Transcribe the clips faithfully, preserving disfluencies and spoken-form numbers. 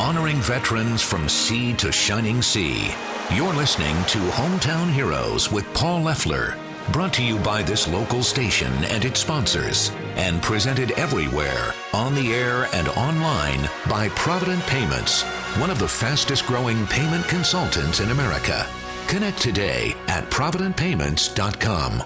honoring veterans from sea to shining sea. You're listening to Hometown Heroes with Paul Leffler, brought to you by this local station and its sponsors, and presented everywhere, on the air and online, by Provident Payments, one of the fastest growing payment consultants in America. Connect today at provident payments dot com.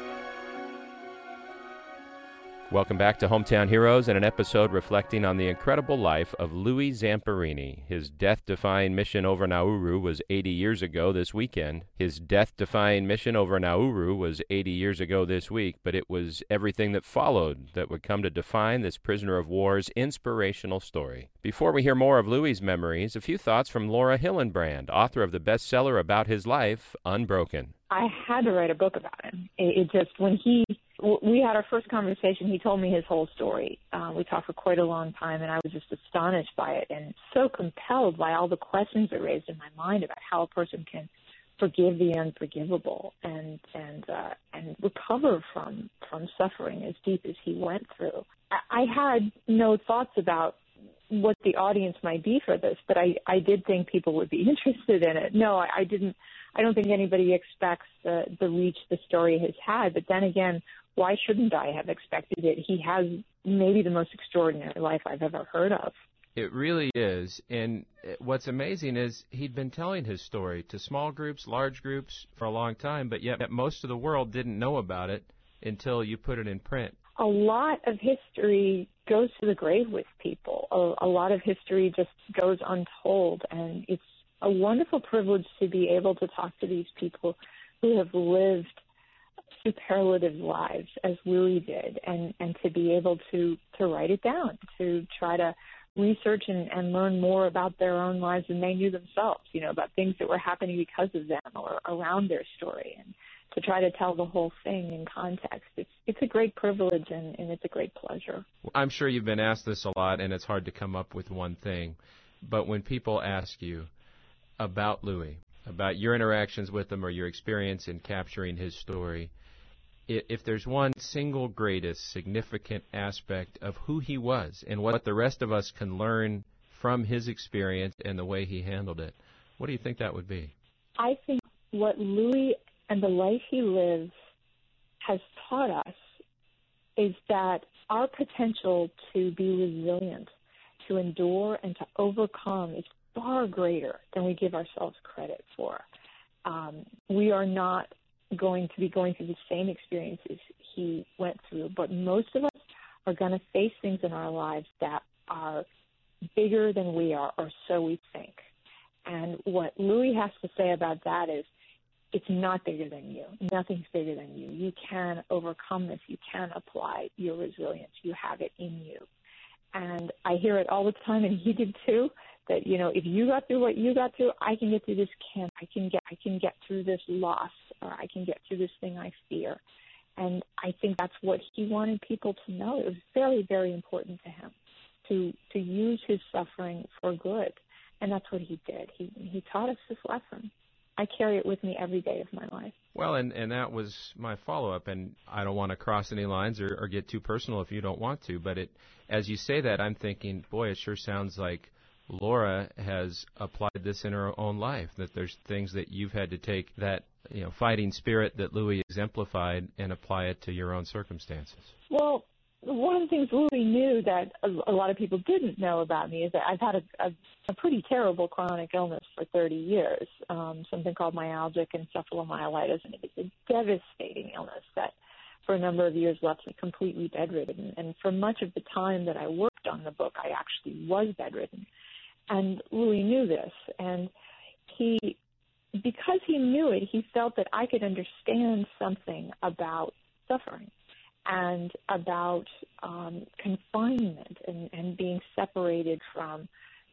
Welcome back to Hometown Heroes and an episode reflecting on the incredible life of Louis Zamperini. His death-defying mission over Nauru was eighty years ago this weekend. His death-defying mission over Nauru was eighty years ago this week, but it was everything that followed that would come to define this prisoner of war's inspirational story. Before we hear more of Louis's memories, a few thoughts from Laura Hillenbrand, author of the bestseller about his life, Unbroken. I had to write a book about him. It, it just, when he, we had our first conversation, he told me his whole story. Uh, we talked for quite a long time, and I was just astonished by it and so compelled by all the questions it raised in my mind about how a person can forgive the unforgivable and and uh, and recover from from suffering as deep as he went through. I, I had no thoughts about what the audience might be for this, but I, I did think people would be interested in it. No, I, I didn't. I don't think anybody expects the, the reach the story has had. But then again, why shouldn't I have expected it? He has maybe the most extraordinary life I've ever heard of. It really is. And what's amazing is he'd been telling his story to small groups, large groups for a long time, but yet most of the world didn't know about it until you put it in print. A lot of history goes to the grave with people. A, a lot of history just goes untold, and it's a wonderful privilege to be able to talk to these people who have lived superlative lives as Louis did, and, and to be able to, to write it down, to try to research and, and learn more about their own lives than they knew themselves, you know, about things that were happening because of them or around their story, and to try to tell the whole thing in context. It's it's a great privilege, and, and it's a great pleasure. I'm sure you've been asked this a lot, and it's hard to come up with one thing. But when people ask you about Louis, about your interactions with him or your experience in capturing his story, if there's one single greatest significant aspect of who he was and what the rest of us can learn from his experience and the way he handled it, what do you think that would be? I think what Louis and the life he lives has taught us is that our potential to be resilient, to endure, and to overcome is far greater than we give ourselves credit for. Um, we are not going to be going through the same experiences he went through, but most of us are going to face things in our lives that are bigger than we are, or so we think. And what Louis has to say about that is, it's not bigger than you. Nothing's bigger than you. You can overcome this. You can apply your resilience. You have it in you. And I hear it all the time, and he did too, that, you know, if you got through what you got through, I can get through this camp. I can get, I can get through this loss, or I can get through this thing I fear. And I think that's what he wanted people to know. It was very, very important to him to to use his suffering for good. And that's what he did. He he taught us this lesson. I carry it with me every day of my life. Well, and, and that was my follow-up, and I don't want to cross any lines or, or get too personal if you don't want to, but it, as you say that, I'm thinking, boy, it sure sounds like Laura has applied this in her own life, that there's things that you've had to take that, you know, fighting spirit that Louis exemplified and apply it to your own circumstances. Well, one of the things Louis knew that a, a lot of people didn't know about me is that I've had a, a, a pretty terrible chronic illness for thirty years, um, something called myalgic encephalomyelitis, and it's a devastating illness that for a number of years left me completely bedridden. And for much of the time that I worked on the book, I actually was bedridden. And Louis knew this, and he, because he knew it, he felt that I could understand something about suffering and about um, confinement and, and being separated from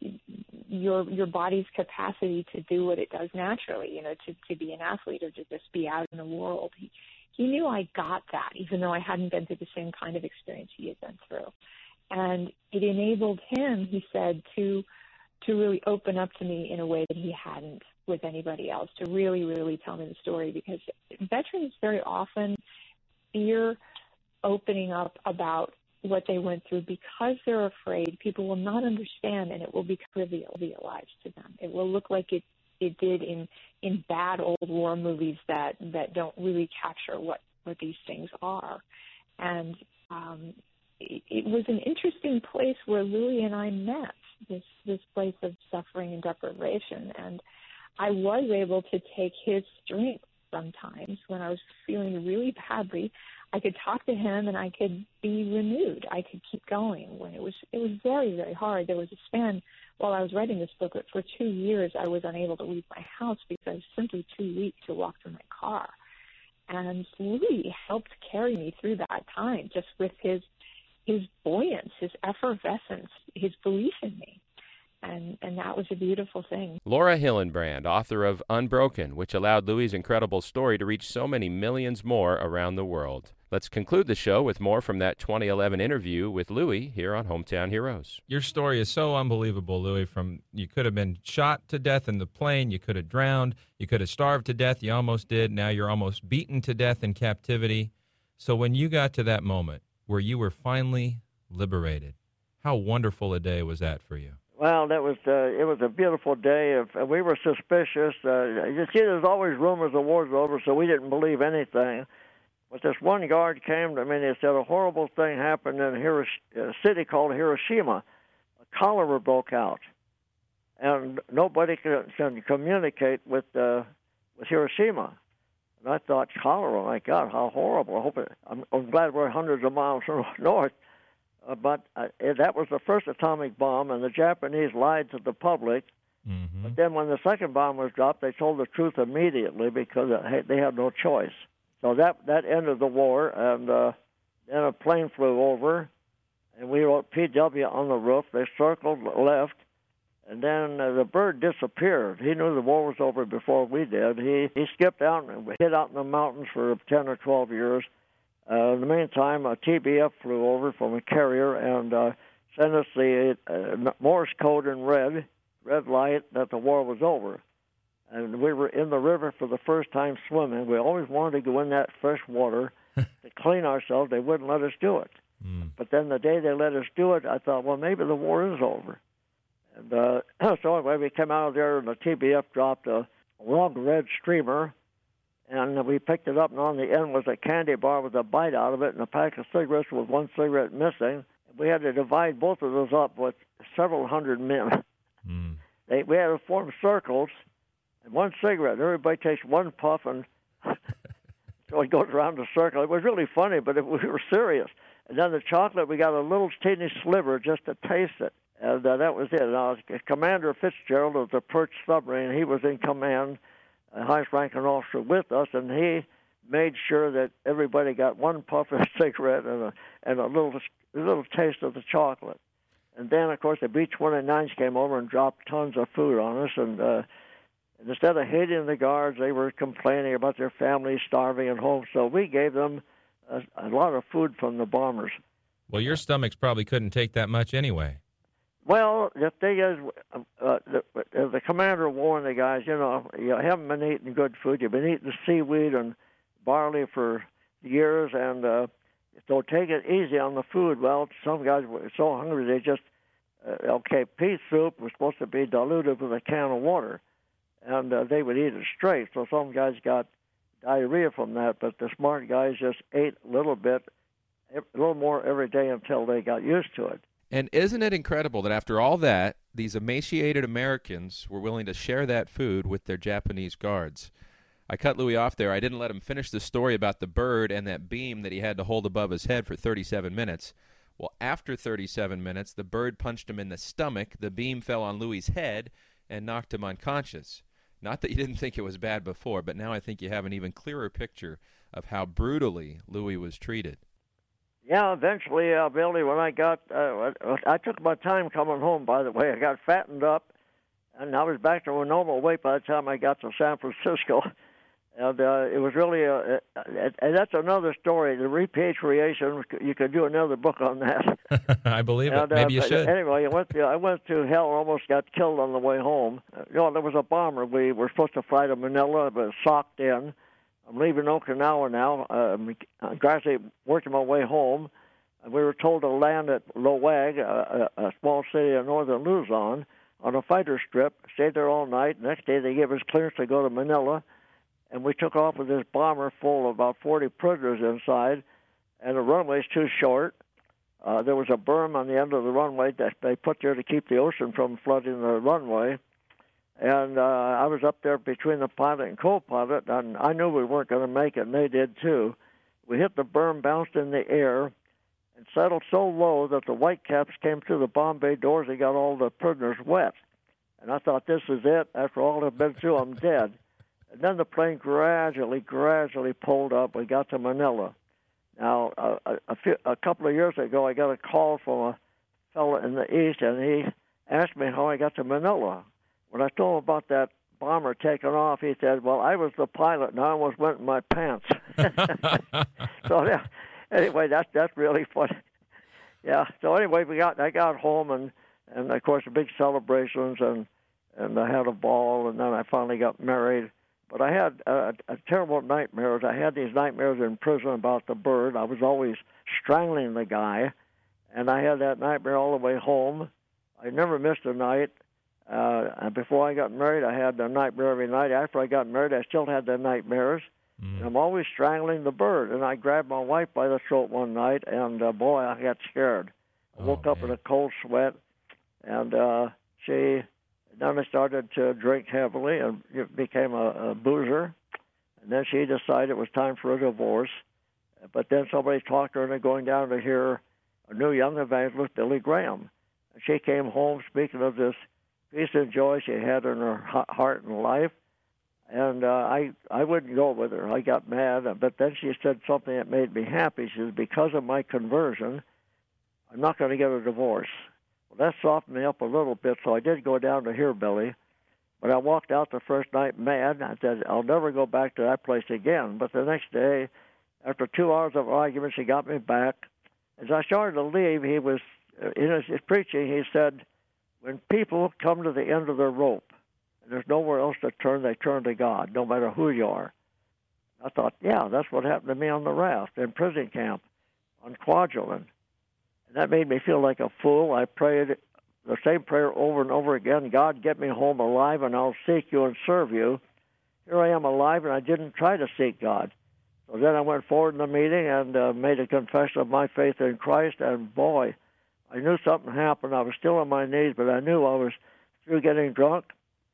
your your body's capacity to do what it does naturally, you know, to, to be an athlete or to just be out in the world. He, he knew I got that, even though I hadn't been through the same kind of experience he had been through. And it enabled him, he said, to to really open up to me in a way that he hadn't with anybody else, to really, really tell me the story, because veterans very often fear opening up about what they went through, because they're afraid, people will not understand, and it will be trivialized to them. It will look like it, it did in, in bad old war movies that, that don't really capture what, what these things are. And um, it, it was an interesting place where Louis and I met, this, this place of suffering and deprivation. And I was able to take his strength sometimes when I was feeling really badly. I could talk to him and I could be renewed. I could keep going when it was it was very, very hard. There was a span while I was writing this book that for two years I was unable to leave my house because I was simply too weak to walk to my car. And Louis helped carry me through that time just with his his buoyance, his effervescence, his belief in me. And, and that was a beautiful thing. Laura Hillenbrand, author of Unbroken, which allowed Louis' incredible story to reach so many millions more around the world. Let's conclude the show with more from that twenty eleven interview with Louis here on Hometown Heroes. Your story is so unbelievable, Louis. From you could have been shot to death in the plane, you could have drowned, you could have starved to death, you almost did. Now you're almost beaten to death in captivity. So when you got to that moment where you were finally liberated, how wonderful a day was that for you? Well, that was uh, it was a beautiful day. Of, uh, we were suspicious. Uh, you see, there's always rumors the war's over, so we didn't believe anything. But this one guard came to me and he said a horrible thing happened in Hirosh- a city called Hiroshima. A cholera broke out, and nobody could, could communicate with uh, with Hiroshima. And I thought, cholera, my God, how horrible! I hope it, I'm, I'm glad we're hundreds of miles north. Uh, but uh, that was the first atomic bomb, and the Japanese lied to the public. Mm-hmm. But then when the second bomb was dropped, they told the truth immediately because it, they had no choice. So that that ended the war, and uh, then a plane flew over, and we wrote P W on the roof. They circled left, and then uh, the bird disappeared. He knew the war was over before we did. He, he skipped out and hid out in the mountains for ten or twelve years. Uh, in the meantime, a T B F flew over from a carrier and uh, sent us the uh, Morse code in red, red light, that the war was over. And we were in the river for the first time swimming. We always wanted to go in that fresh water to clean ourselves. They wouldn't let us do it. Mm. But then the day they let us do it, I thought, well, maybe the war is over. And uh, so anyway, we came out of there, and the T B F dropped a long red streamer. And we picked it up, and on the end was a candy bar with a bite out of it and a pack of cigarettes with one cigarette missing. We had to divide both of those up with several hundred men. Mm. They, we had to form circles, and one cigarette. Everybody takes one puff, and so it goes around the circle. It was really funny, but it, we were serious. And then the chocolate, we got a little teeny sliver just to taste it. And uh, that was it. Now, Commander Fitzgerald of the Perch submarine, he was in command, a highest-ranking officer with us, and he made sure that everybody got one puff of a cigarette and a, and a little a little taste of the chocolate. And then, of course, the B twenty-nines came over and dropped tons of food on us, and uh, instead of hating the guards, they were complaining about their families starving at home, so we gave them a, a lot of food from the bombers. Well, your stomachs probably couldn't take that much anyway. Well, the thing is, uh, the, the commander warned the guys, you know, you haven't been eating good food. You've been eating seaweed and barley for years, and uh, so take it easy on the food. Well, some guys were so hungry they just, uh, okay, pea soup was supposed to be diluted with a can of water, and uh, they would eat it straight. So some guys got diarrhea from that, but the smart guys just ate a little bit, a little more every day until they got used to it. And isn't it incredible that after all that, these emaciated Americans were willing to share that food with their Japanese guards? I cut Louis off there. I didn't let him finish the story about the bird and that beam that he had to hold above his head for thirty-seven minutes. Well, after thirty-seven minutes, the bird punched him in the stomach, the beam fell on Louis's head, and knocked him unconscious. Not that you didn't think it was bad before, but now I think you have an even clearer picture of how brutally Louis was treated. Yeah, eventually, uh, Billy, when I got, uh, I took my time coming home, by the way. I got fattened up, and I was back to a normal weight by the time I got to San Francisco. And uh, it was really, a, a, and that's another story, the repatriation. You could do another book on that. I believe and, it. Maybe uh, you should. Anyway, I went, to, I went to hell and almost got killed on the way home. Uh, you know, there was a bomber. We were supposed to fly to Manila, but socked in. I'm leaving Okinawa now. Uh, I'm gradually working my way home. We were told to land at Loag, a, a, a small city in northern Luzon, on a fighter strip, stayed there all night. Next day they gave us clearance to go to Manila, and we took off with this bomber full of about forty prisoners inside, and the runway's too short. Uh, there was a berm on the end of the runway that they put there to keep the ocean from flooding the runway. And uh, I was up there between the pilot and co-pilot, and I knew we weren't going to make it, and they did too. We hit the berm, bounced in the air, and settled so low that the Whitecaps came through the bomb bay doors and got all the prisoners wet. And I thought, this is it. After all I've been through, I'm dead. And then the plane gradually, gradually pulled up. We got to Manila. Now, uh, a, a, few, a couple of years ago, I got a call from a fellow in the East, and he asked me how I got to Manila. When I told him about that bomber taking off, he said, well, I was the pilot, and I almost went in my pants. So, yeah. Anyway, that's that's really funny. Yeah. So anyway, we got I got home and and of course the big celebrations and and I had a ball and then I finally got married. But I had a, a terrible nightmares. I had these nightmares in prison about the bird. I was always strangling the guy, and I had that nightmare all the way home. I never missed a night. Uh, and before I got married, I had the nightmare every night. After I got married, I still had the nightmares. Mm. I'm always strangling the bird, and I grabbed my wife by the throat one night, and uh, boy, I got scared. I oh, woke man. up in a cold sweat, and uh, she. Then I started to drink heavily and became a, a boozer, and then she decided it was time for a divorce. But then somebody talked her into going down to hear a new young evangelist, Billy Graham. And she came home speaking of this peace and joy she had in her heart and life. And uh, I I wouldn't go with her. I got mad. But then she said something that made me happy. She said, because of my conversion, I'm not going to get a divorce. Well, that softened me up a little bit, so I did go down to hear Billy. But I walked out the first night mad. I said, I'll never go back to that place again. But the next day, after two hours of argument, she got me back. As I started to leave, he was, in his preaching, he said, when people come to the end of their rope, and there's nowhere else to turn, they turn to God, no matter who you are. I thought, yeah, that's what happened to me on the raft, in prison camp, on Kwajalein. And that made me feel like a fool. I prayed the same prayer over and over again, God, get me home alive, and I'll seek you and serve you. Here I am alive, and I didn't try to seek God. So then I went forward in the meeting and uh, made a confession of my faith in Christ, and boy, I knew something happened. I was still on my knees, but I knew I was through getting drunk.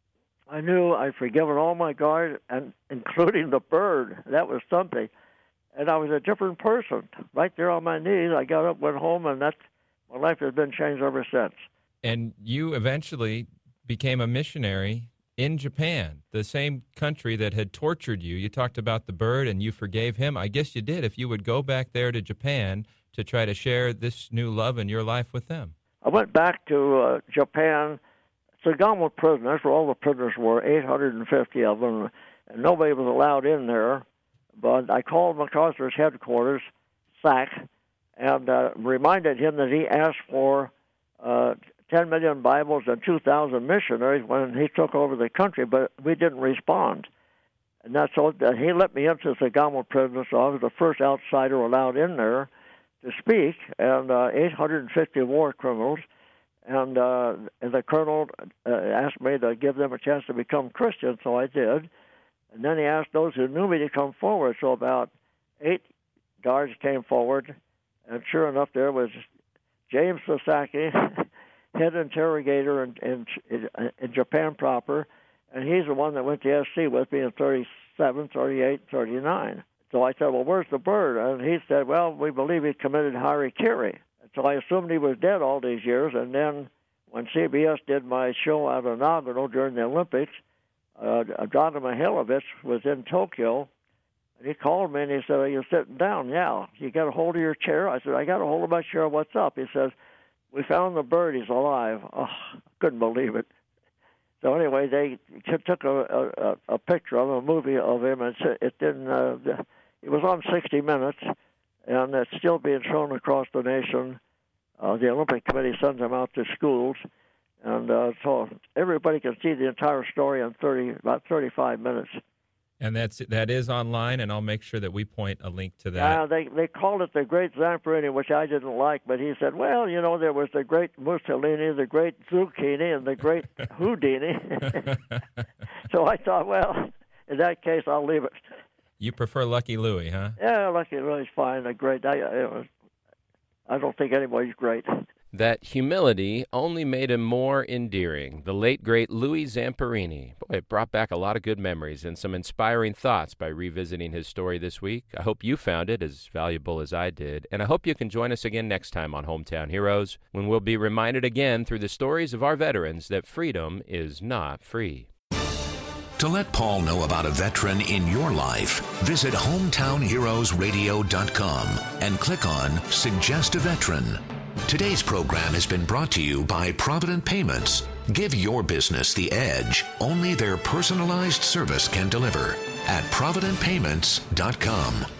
I knew I'd forgiven all my guard, and including the bird. That was something. And I was a different person. Right there on my knees, I got up, went home, and that's, my life has been changed ever since. And you eventually became a missionary in Japan, the same country that had tortured you. You talked about the bird, and you forgave him. I guess you did if you would go back there to Japan to try to share this new love in your life with them. I went back to uh, Japan. Sagamo prison, that's where all the prisoners were, eight hundred fifty of them, and nobody was allowed in there. But I called MacArthur's headquarters, S A C, and uh, reminded him that he asked for uh, ten million Bibles and two thousand missionaries when he took over the country, but we didn't respond. And that's all. Uh, he let me into Sagamo prison, so I was the first outsider allowed in there to speak, and uh, eight hundred fifty war criminals. And, uh, and the colonel uh, asked me to give them a chance to become Christian, so I did. And then he asked those who knew me to come forward. So about eight guards came forward, and sure enough, there was James Sasaki, head interrogator in, in, in Japan proper, and he's the one that went to S C with me in thirty-seven, thirty-eight, thirty-nine. So I said, well, where's the bird? And he said, well, we believe he committed harikiri. So I assumed he was dead all these years, and then when C B S did my show out of Nagano during the Olympics, uh, John Mihailovich was in Tokyo, and he called me and he said, are you sitting down? Yeah. You got a hold of your chair? I said, I got a hold of my chair. What's up? He says, we found the bird. He's alive. Oh, couldn't believe it. So anyway, they took a, a, a picture of a movie of him, and it didn't. Uh, it was on sixty minutes. And it's still being shown across the nation. Uh, the Olympic Committee sends them out to schools. And uh, so everybody can see the entire story in thirty, about thirty-five minutes. And that's that is online, and I'll make sure that we point a link to that. Yeah, they they called it the Great Zamperini, which I didn't like, but he said, well, you know, there was the Great Mussolini, the Great Zucchini, and the Great Houdini. So I thought, well, in that case, I'll leave it. You prefer Lucky Louie, huh? Yeah, Lucky Louie's fine. A great. I, I, I don't think anybody's great. That humility only made him more endearing. The late, great Louis Zamperini. Boy, it brought back a lot of good memories and some inspiring thoughts by revisiting his story this week. I hope you found it as valuable as I did, and I hope you can join us again next time on Hometown Heroes, when we'll be reminded again through the stories of our veterans that freedom is not free. To let Paul know about a veteran in your life, visit hometown heroes radio dot com and click on Suggest a Veteran. Today's program has been brought to you by Provident Payments. Give your business the edge only their personalized service can deliver at provident payments dot com.